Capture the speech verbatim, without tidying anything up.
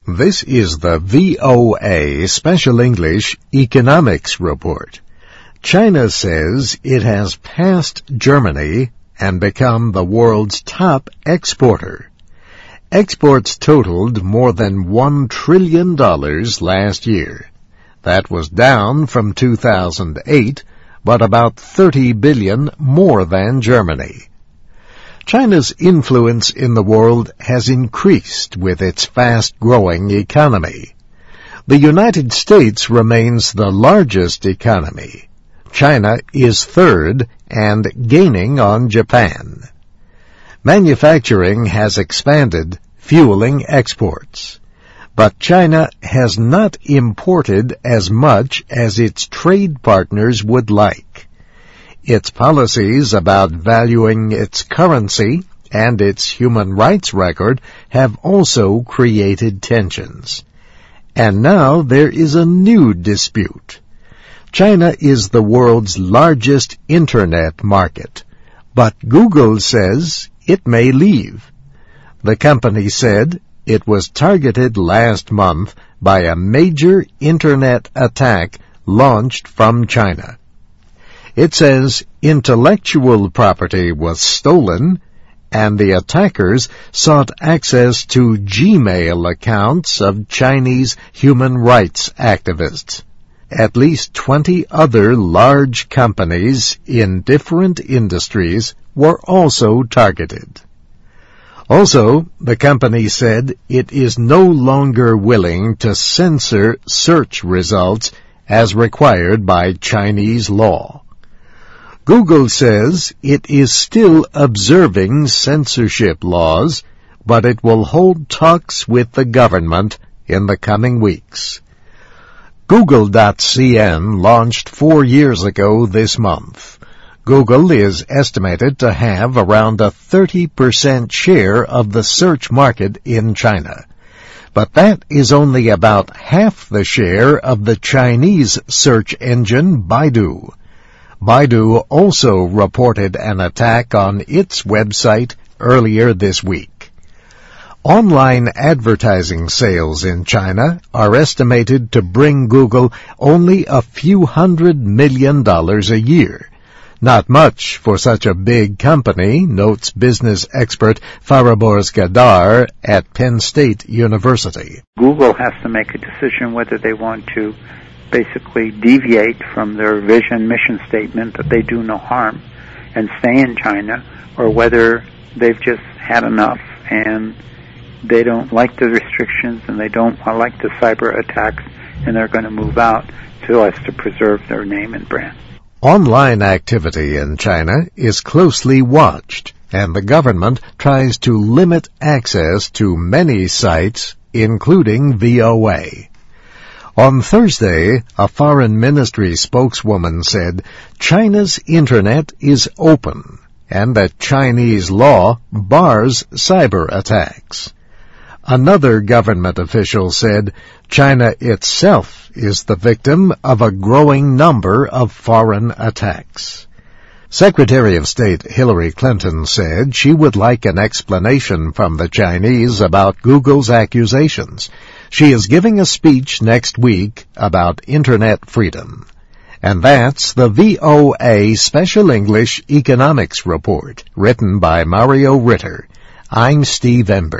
This is the V O A Special English Economics Report. China says it has passed Germany and become the world's top exporter. Exports totaled more than one trillion dollars last year. That was down from two thousand eight, but about thirty billion dollars more than Germany. China's influence in the world has increased with its fast-growing economy. The United States remains the largest economy. China is third and gaining on Japan. Manufacturing has expanded, fueling exports. But China has not imported as much as its trade partners would like. Its policies about valuing its currency and its human rights record have also created tensions. And now there is a new dispute. China is the world's largest internet market, but Google says it may leave. The company said it was targeted last month by a major internet attack launched from China. It says intellectual property was stolen, and the attackers sought access to Gmail accounts of Chinese human rights activists. At least twenty other large companies in different industries were also targeted. Also, the company said it is no longer willing to censor search results as required by Chinese law. Google says it is still observing censorship laws, but it will hold talks with the government in the coming weeks. Google dot C N launched four years ago this month. Google is estimated to have around a thirty percent share of the search market in China. But that is only about half the share of the Chinese search engine Baidu. Baidu also reported an attack on its website earlier this week. Online advertising sales in China are estimated to bring Google only a few hundred million dollars a year. Not much for such a big company, notes business expert Fariborz Gadar at Penn State University. Google has to make a decision whether they want to basically deviate from their vision mission statement that they do no harm and stay in China, or whether they've just had enough and they don't like the restrictions and they don't like the cyber attacks and they're going to move out so as to preserve their name and brand. Online activity in China is closely watched, and the government tries to limit access to many sites, including V O A. On Thursday, a foreign ministry spokeswoman said China's internet is open and that Chinese law bars cyber attacks. Another government official said China itself is the victim of a growing number of foreign attacks. Secretary of State Hillary Clinton said she would like an explanation from the Chinese about Google's accusations. She is giving a speech next week about Internet freedom. And that's the V O A Special English Economics Report, written by Mario Ritter. I'm Steve Ember.